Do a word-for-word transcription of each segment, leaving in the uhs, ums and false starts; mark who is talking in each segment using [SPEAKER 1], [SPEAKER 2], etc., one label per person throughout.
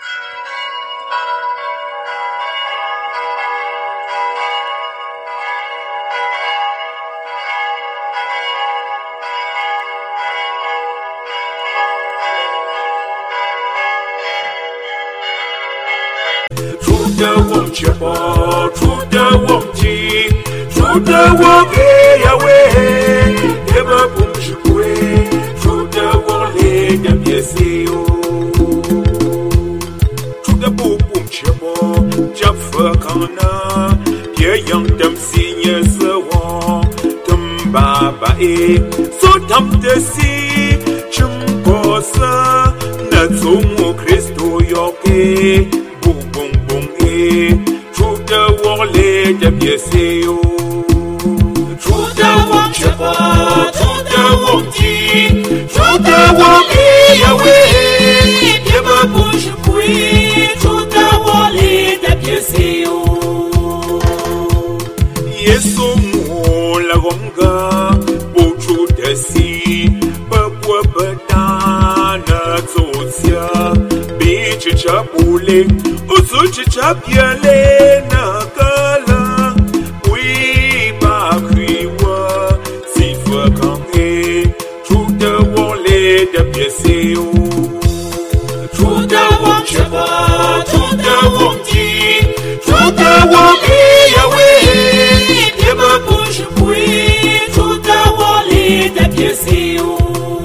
[SPEAKER 1] 出的我吃饱，出的我饥，出的我给呀喂，也不不吃亏，出的我累的别死哟，出的不不吃饱，这佛康呢，别样的心也是我，他们爸爸诶，所他们的心，真不是那从我 Kristo 要给。出的我累的别死哟，出的我吃饱，出的我饥，出的我给呀喂，别把不吃亏，出的我累的别死哟。耶稣我了我个不出的心，不过不打那走下，比起这不累。我只差别来那个了，为把亏我幸福康诶，出的我来的别死哟，出的我吃饱，出的我饥，出的我给呀喂，别把不吃亏，出的我来的别死哟。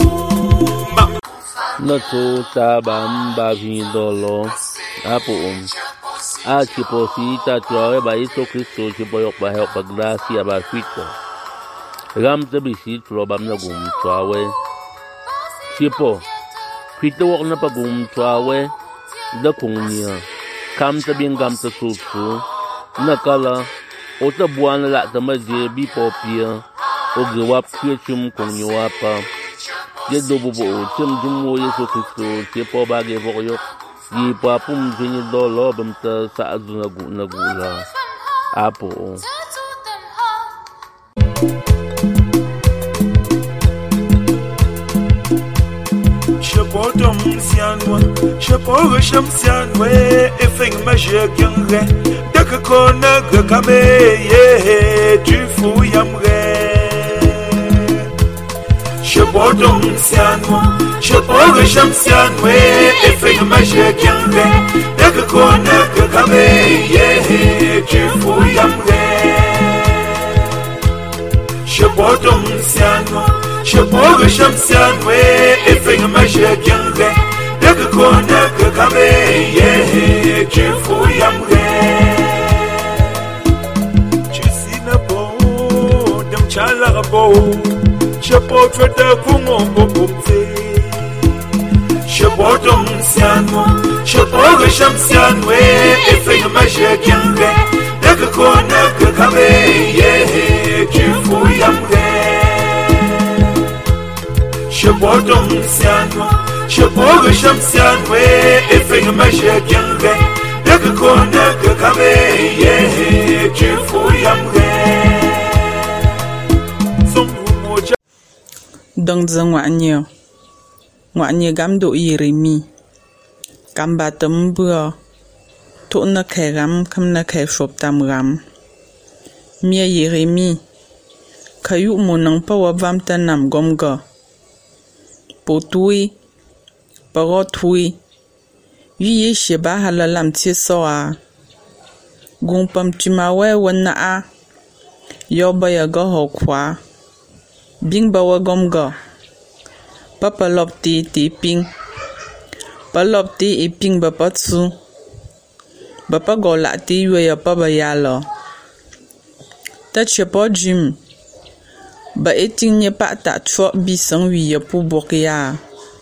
[SPEAKER 2] 那就大半把皮多咯。Apo um a tipo sita trawe ba Yesu Kristo tipo yok ba help ba gracia ba fito ram te bisi tro ba na gum trawe tipo fito wok na pa gum trawe da kunya kam te bin gam te su su na kala o te buan la te ma je bi popia o ge wap kye chum kunya wapa ye do bo bo chum jum wo Yesu Kristo tipo ba ge bo yok Di papum jini do lo bemta sa azu nagu nagula apo
[SPEAKER 1] Shapotom sianwa shapo sham sianwe efeng ma je kyangre dak ko na ga kame ye tu fu yamre Shapotom sianwa shapo sham sianwe efeng ma je kyangre dak ko na ga kame ye tu fu yamre Shapotom sianwa shapo sham sianwe efeng ma je kyangre dak ko na ga kame ye tu fu yamre Chisina bo dam chala bo Shapo trada kungo bobumze Shapo dom sianwa Shapo gasham sianwe Efeng ma shekyange Daga kona kakame Ye kifu yamge Shapo dom sianwa Shapo gasham sianwe Efeng ma shekyange Daga kona kakame Ye kifu yamge
[SPEAKER 3] Dong zeng wa nyo wa nyo gam do Yeremi gam ba tem bua to na kai gam kam na kai shop tam gam mia Yeremi kayu mo nang pa wa vam ta nam gom ga po tui pa ro tui yi ye she ba halalam ti so a gung pam ti ma we won na a yo ba ya ga ho kwa Bing bawa gomga Papa lop ti ti ping Pa lop ti i ping ba patsu Bapa go la ti yue ya pa ba ya lo Ta che po jim Ba eting nye pa ta chok bi sang wi ya pu bok ya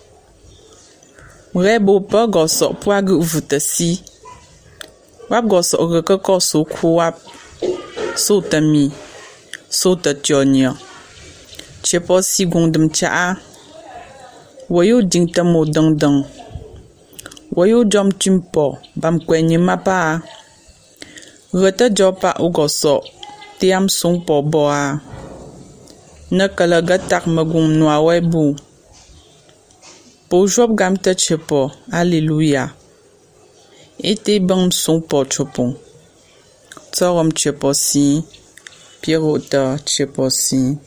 [SPEAKER 3] Mre bo pa go so pwa gu vuta si Wap go so ge ka ko so ku wap So ta mi So ta tionyo Chepo si gong dum cha Wayo ding ta mo dang dang Wayo jom chimpo Bam kwenye mapa Rata jopa ugoso Tiam song po boa Nakalaga tak magum nwa webu Po job gam ta chepo Alleluia Ete bang son po chopon. Tsorom cheposi. Pirota cheposi.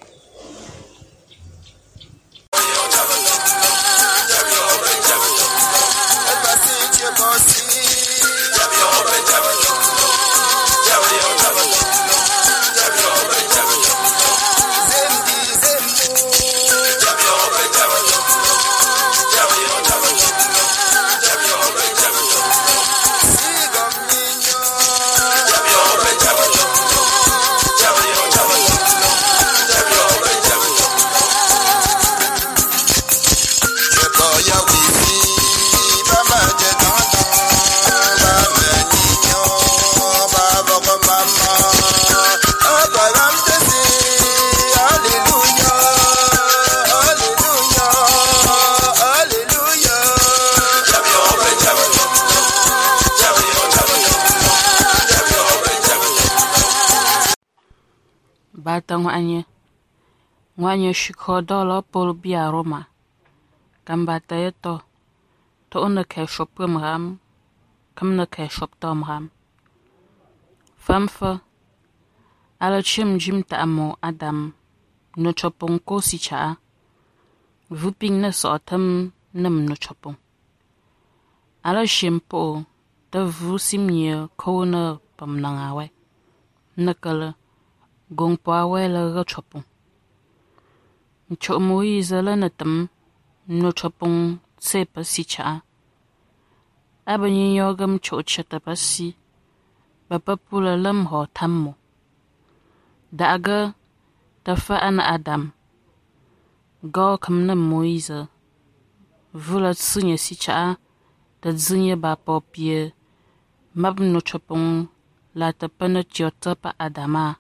[SPEAKER 4] Bata ngwanye ngwanye shiko dola pol bia Roma kambata yeto to ona ke shop ram kamna ke shop tom ram famfa ala chim jim ta amo Adam no chopon ko si cha vuping na so tam nam no chopon ala shimpo ta vu simye ko na pam nangawe nakala gong pa wela ga chopon cho Moise la na tam no chopon se pa si cha abani yogam cho chata pa si ba papula lam ho tammo daga ta fa ana Adam go kam na Moise vula tsunya si cha ta zunya ba popie mab no chopon la ta pa na chota pa Adama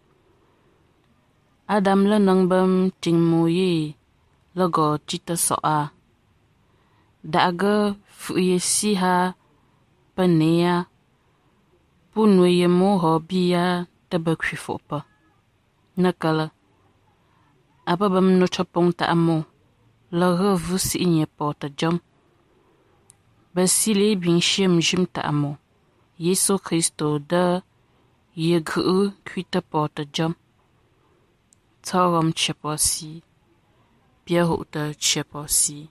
[SPEAKER 4] Adam la nang bam ting moye la go chita soa daga fuye si ha panea punwe mo hobia tabakwi fopa nakala apa bam no chapong ta amo la revu si nye porta jam basile bin shem jim ta amo Yesu Kristo da ye gu kwita porta jam Tsorom cheposi, Pierrota cheposi.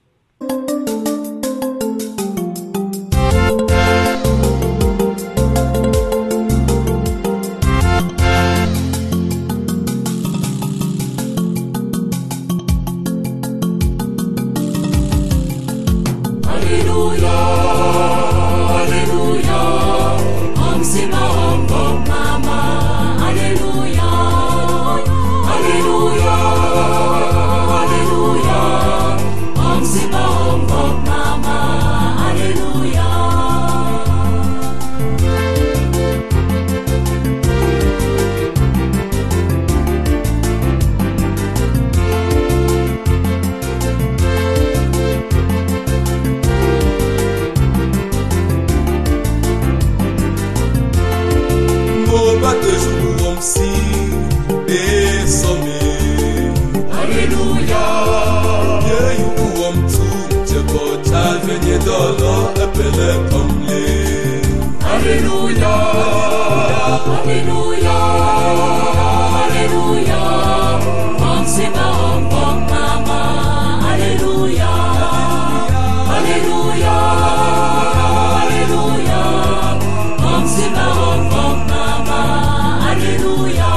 [SPEAKER 5] Alleluia, Alleluia, Om Sima Om Bom Mama, Alleluia. Alleluia, Alleluia, Om Sima Om Bom Mama, Alleluia.
[SPEAKER 1] Mo ba te jour om si de somme Alleluia Ye yu om tu je bo ta venye dolo epele tomle
[SPEAKER 5] Alleluia, Alleluia, Alleluia, Om Sima Om Bom Mama, Alleluia. Alleluia, Alleluia, Om Sima Om Bom Mama, Alleluia.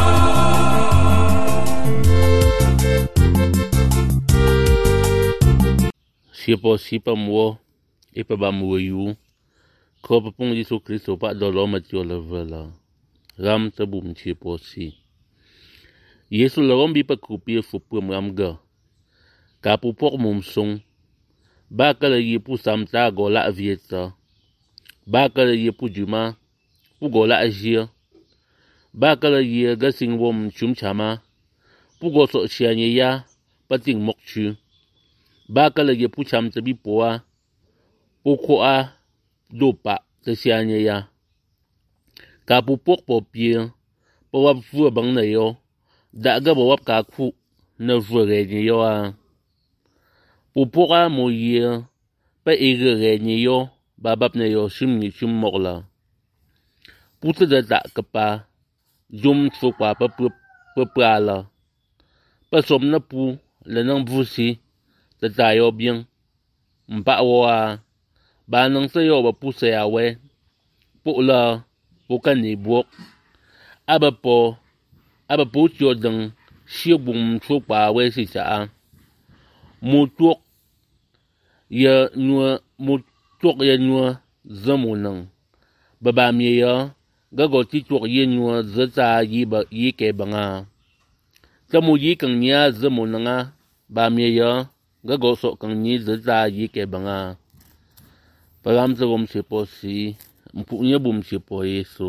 [SPEAKER 2] Siapa siapa mua ipa ba mua yu ko pa pung Yesu Kristo pa dolo matio la vela ram tabum siapa si Yesu la rombi pa kupi fu pum ram ga ka pu por mum song ba ka la ye pu sam ta go la vieta ba ka la ye pu juma pu go la ajia ba ka la ye ga sing wom chum chama pu go so chianye ya pa ting mok chu ba ka la ye pu cham te bi poa pu ko a do pa te chianye ya ka pu pok po pie po wap fu bang na yo da ga bo wap ka khu na fu re ni yo a pu pok a mo ye pa e ge re ni yo babap ne yo shim ni shim mokla puta da da kapa jum tfu kwa pa pa pa la pa som na pu le nang bu si da da yo bien mba wa ba nang se yo ba pu se ya we pu la pu kan ni buok aba po aba pu cho dang shi bum tfu kwa we si sa mu tuok ye nua mu tuok ye nua zamu nang ba ba mi ya ga go ti tuok ye nua za za yi ba yi ke banga zamu yi kang nia zamu nanga ba mi ya ga go so kang ni za za yi ke banga param za bom se po si mpu nya bum se po yesu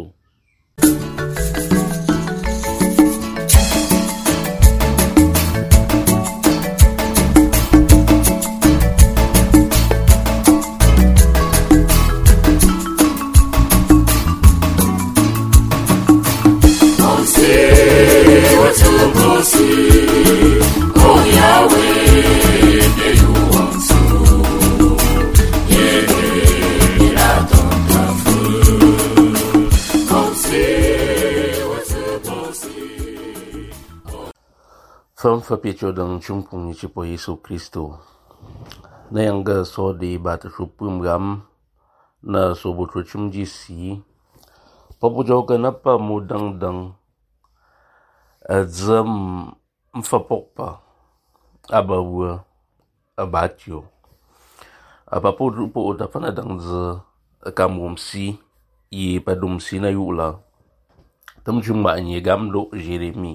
[SPEAKER 2] From Fapicho dang chumpung ni chipo Yesu Kristo. Na yang ga so di bat supum gam na so butro chumji si. Papujo ka na pa mudang dang azam mfapokpa abawa abatyo. Apapo po utapana dang za kamumsi ye padumsi na yula. Tamchumba ni gamdo Jeremy.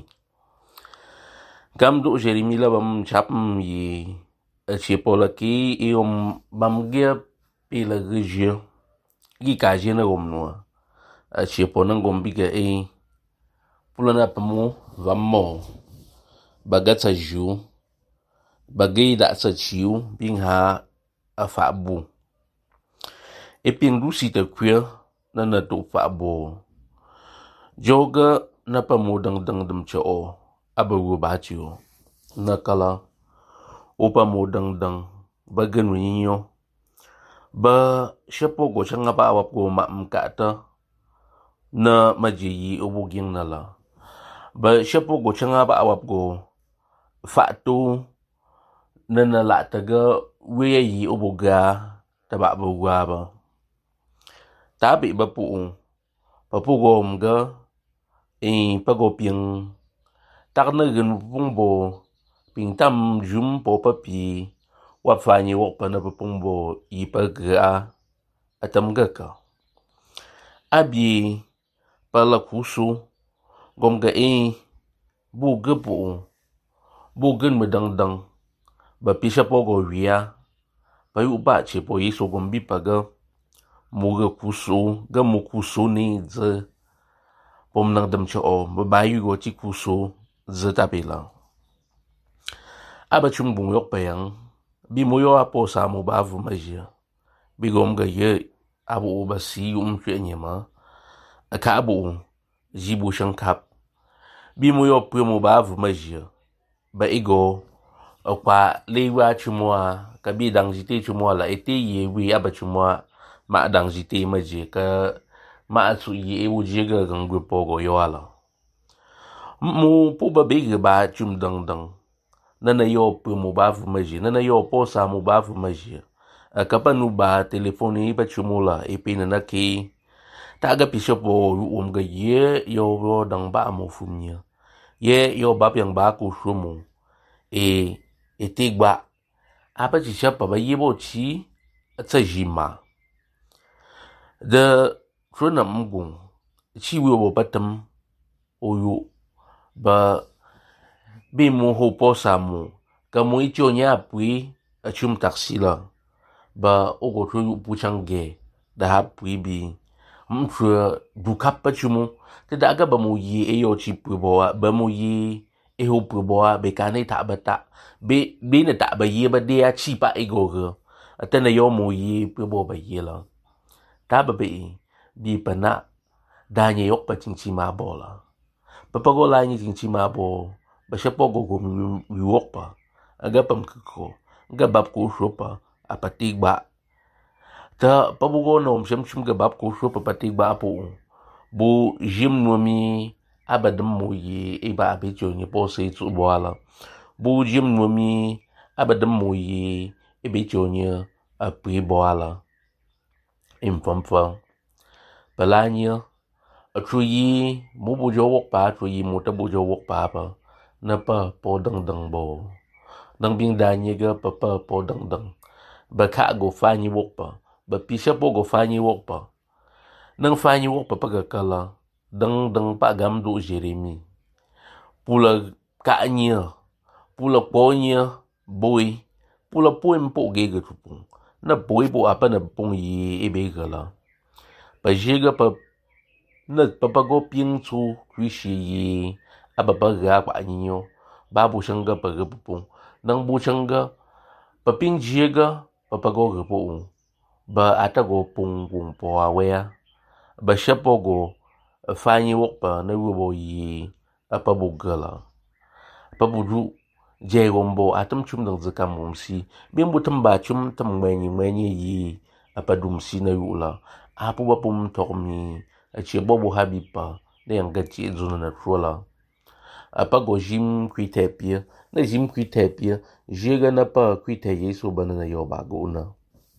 [SPEAKER 2] Gam do Jeremy la bam chap yi chepo la ki e om bam ge pe la ge gi ka je na gom no a chepo na gom bi ge e pulana pamo vamo bagatsa ju bagay da sa chiu bing ha a fa bu e ping du si te kwia na na to fa bo joga na pamo dang dang dam cho abawu bachiyo nakala opa modang dang bagan winyo ba shepo go changa ba awap go ma mkata na majiyi ubuging nala ba shepo go changa ba awap go fatu na nala taga weyi ubuga taba buga ba tabi ba pu pa pu go mga e pago piang tak na gan pungbo ping tam jum po papi wap fanyi wak pa na pungbo i paga atam gaka abi pala kusu gom ga e bu gepu bu gen medang dang ba pisha po go wia pa yu ba che po yeso gom bi paga mu ga kusu ga mu kusu ni ze pom nang dam cho ba ba yu go chi kusu zeta pela aba chum bung yok payang bi moyo apo sa mo ba vu majia bi gom ga ye abu ba si um chwe nyema aka abu jibu shankap bi moyo pu mo ba vu majia ba ego kwa lewa chumwa ka bi dang jite chumwa la ete ye wi aba chumwa ma dang jite majia ka ma su ye u jega gang grupo go yo ala mu pu ba big ba chum dang dang nana yo pu mu ba vu maji nana yo po sa mu ba vu maji ka pa nu ba telefoni ba chumula e pe na ki ta ga pi shopo um ga ye yo ro dang ba mo fu nya ye yo ba yang ba ku shumu e e te gba apa chi shapa ba ye bo chi tsa jima de trona mgung chi wi bo batam oyo ba bi mu ho po sa mu ka mu i cho nya pui a chum taxi la ba o go tru pu change da ha pui bi m tru du kap pa chumu te da ga ba mu yi e yo chi pu bo ba mu yi e ho pu bo be ka nei ta ba ta be be na ta ba yi ba de a chi pa e go ge ta na yo mu yi pu bo ba yi la ta ba be di pa na da nye yok pa ching chi ma bo la papago la ni ching chi ma bo ba shepo go go mi wok pa aga pam ko ga bab ko shopa apatig ba ta pabugo nom shem chum ga bab ko sho papati ba po bu jim no mi abadam mo yi e ba be jo ni po se tu bo ala bu jim no mi abadam mo yi e be jo ni a pri bo ala im fam fa balanya a tru yi mu bu jo wok pa tru yi mu ta bu jo wok pa pa na pa po dang dang bo dang bing da ni ga pa pa po dang dang ba ka go fa ni wok pa ba pisha po go fa ni wok pa nang fa ni wok pa pa ga kala dang dang pa gam du Jeremy pula ka nya pula po nya boy pula po em po ge ga tu na boy po apa na pong yi e be kala pa jega pa na pa pa go ping chu kwi shi yi aba pa ga pa nyo ba bu shanga pa ga pong nang bu shanga pa ping jega pa pa go ga po ba ata go pong pong po awe ba shapo go fa ni wok pa na wu bo yi apa bu gala pa bu ju je gombo atam chum dang zaka mom si bim bu tam ba chum tam mwe ni mwe ni yi apa dum si na yu la apu ba pum tok mi a che bo bo habi pa ne yang ga chi zuna na trola apa go jim kwi te pia na jim kwi te pia je ga na pa kwi te yesu banana yo ba go na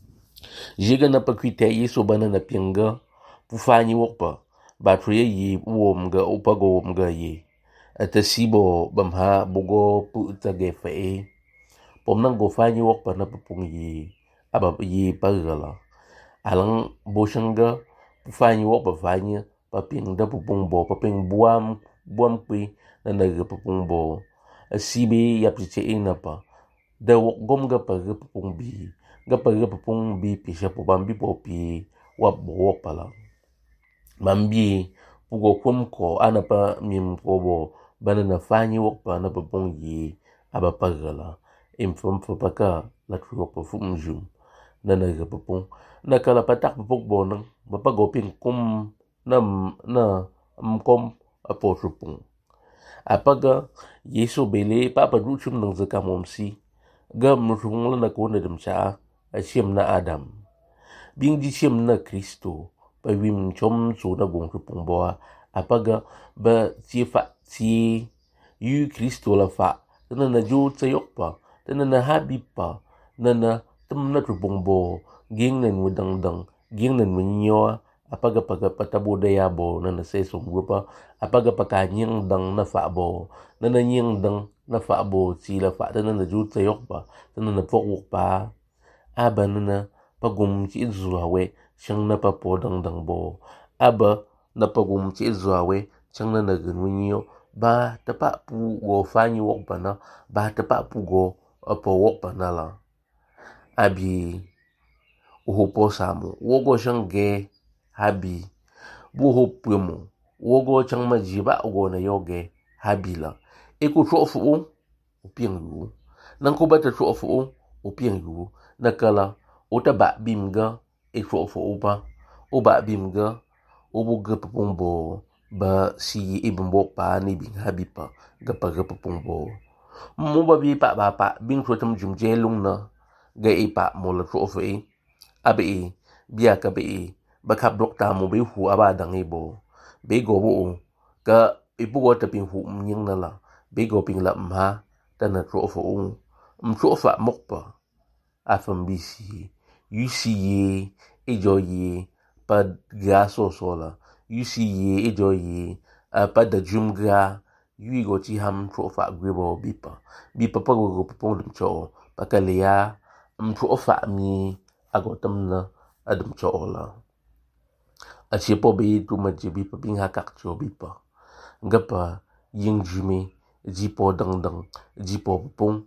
[SPEAKER 2] je ga na pa kwi te yesu banana pinga pu fa ni wok pa ba tre yi wom ga upa go wom ga yi ata sibo bam ha bugo pu ta ge fa e pom nang go fa ni wok pa na pung yi aba yi pa gala alang bo shanga pu fa ni wok pa fa ni pa ping da pu pung bo pa ping buam buam pi na na ge pu pung bo sibi yap che ing na pa da wok gom ga pa ge pu pung bi ga pa ge pu pung bi pi sha pu bam bi po pi wa bo wok pa la mambi pugo kum ko ana pa mim ko bo bana na fanyi wok pa na pa pong yi aba pa gala im fom fo pa ka la tru pa fum jum na na ga pa pong na kala patak pa pok bo nang ba pa go ping kum na na am kom apo tru pong apa ga yeso bele pa pa ru chum nang zaka mom si ga mu rung la na ko na dum cha a shem na adam bing di shem na kristo pa wim chom su na gong tru pong bo apa ga ba chi fa chi yu kristo la fa tana na ju tsayok pa tana na habi pa na na tam na tru pong bo ging nen wu dang dang ging nen wu nyo apa ga pa ga patabo da ya bo na na se som gu pa apa ga pa ka nyang dang na fa bo na na nyang dang na fa bo chi la fa tana na ju tsayok pa tana na pok wok pa aba na na pa gum chi zu we chang na pa po dang dang bo aba na pa gum chi zu we chang na na gun wu nyo ba ta pa pu go fa ni wok pa na ba ta pa pu go apo wok pa na la abi u po samu wo go chang ge habi bu ho pu mu wo go chang ma ji ba go na yo ge habi la e ku tro fu u piang yu nang ko ba ta tro fu u piang yu na kala u ta ba bim ga e tro fu u pa u ba bim ga u bu ga pung bo ba si e bum bo pa ni bing habi pa ga pa ga pung bo mo ba bi pa ba pa bing tro tam jum je lung na ga e pa mo la tro fu e abe e bia ka be e ba kap dok ta mo be hu aba dang e bo be go bo ka e bu go ta ping hu nying na la be go ping la ma ta na tro fu um tro fa mok pa a fam bi si yu si ye e jo ye pa ga so so la yu si ye e jo ye pa da jum ga yu go chi ham tro fa gwe bo bi pa bi pa pa go go pong dum cho pa ka le ya um tro fa mi ago tam na adum cho la a che po be tu ma je bi pa bing ha kak cho bi pa ga pa ying ju me ji po dang dang ji po pong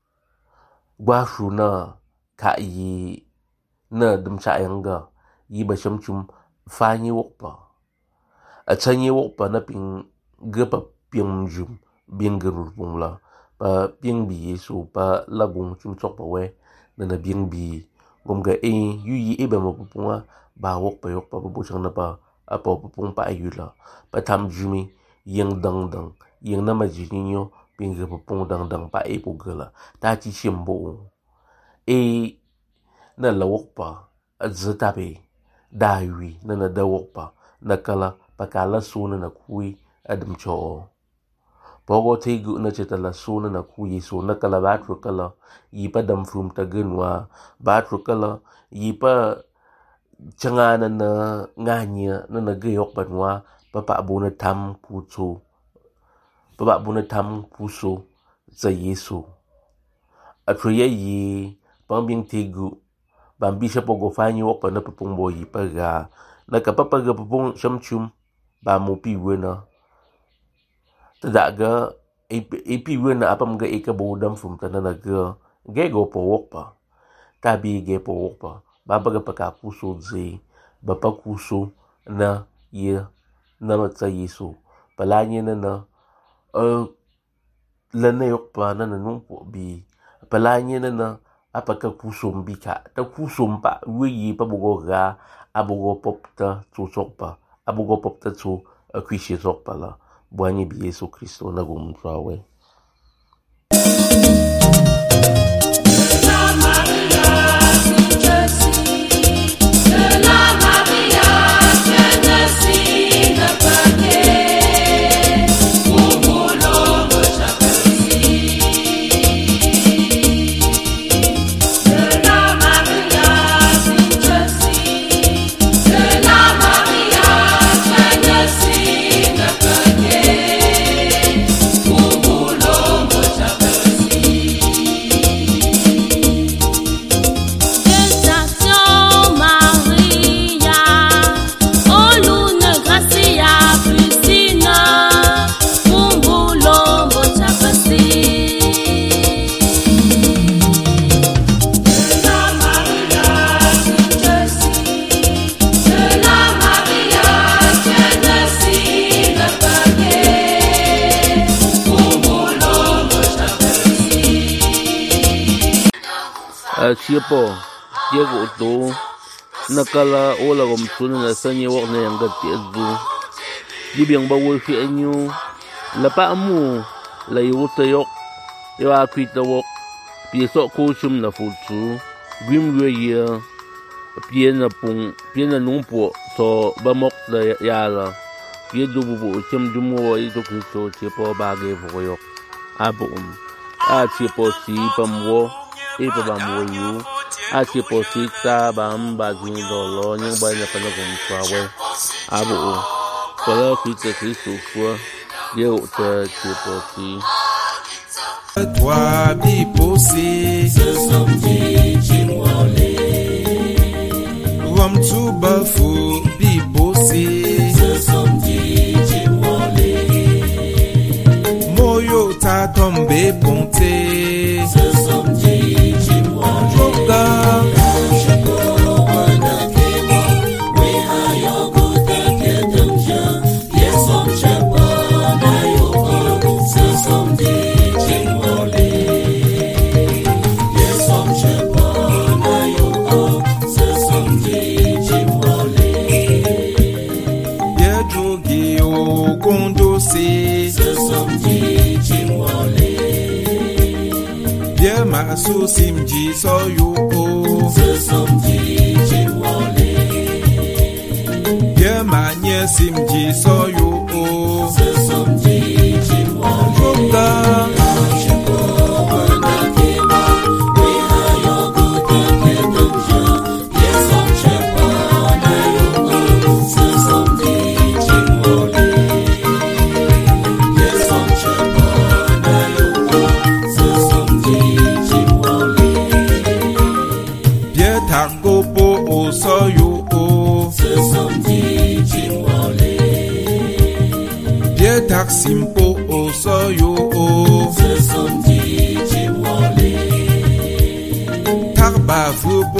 [SPEAKER 2] gwa shu na ka yi na dum cha yang ga yi ba sham chum fa ni wok pa a cha ni wok pa na ping ga pa ping jum bing ga ru pong la pa ping bi yesu pa la gong chum chok pa we na na bing bi gom ga e yu yi e ba mo pong ba wok pa yok pa bu chang na pa a po pong pa yu la pa tham ju mi yang dang dang yang na ma ji ni yo ping ga pong dang dang pa e pu ga la ta chi chim bo e na la wok pa zetabe dawi na na dawokpa na kala pakala suna na kui adam cho pogo tegu na cheta la suna na kui so na kala batru kala yipa dam frum tagenwa batru kala yipa changana na nganya na na geyok banwa papa abuna tam puso papa abuna tam puso za Yesu atruye yi pambing tegu bambi siya pogo fanyi wak pa na papungbo yi paga nakapapaga papung siyamchum ba mo piwe na tadaga ipiwe na apam ga ikabudam fum tananaga gego po wak pa tabi ge po wak pa babaga pakapuso zi bapakuso na ye na matsa Yesu palanya na na uh, lanayok pa na nanungpo bi palanya na na apaka kusum bika ta kusum pa wi pa bugo ga abugo popta tu sokpa abugo popta tu kwishi sokpa la bwani bi Yesu Kristo na gumtrawe siapa dia go to nakala ola gom tuna na sanya wak na yang gati azu di biang bawo fi anyu lapa amu la yu tayok yo akwita wak piesok ko sum na futsu grim we ye pien na pung pien na nungpo so bamok da yala pie du bu chim dumo i to Kristo siapa bage voyok abum a siapa si pamwo ipa bamwo yu a siapa si ta bam bagin dolo nyang ba na pana gum trawe abu pala Kristo Kristo fua ye o ta siapa si
[SPEAKER 6] toi bi posé ce samedi chimwale wam tu bafu bi posé ce samedi chimwale moyo ta tombe ponte ce samedi chimwale joga so simji so you o so simji chimwale ye manye simji so you o so simji chimwale simpo o so yo o se som di chimwale tarba fu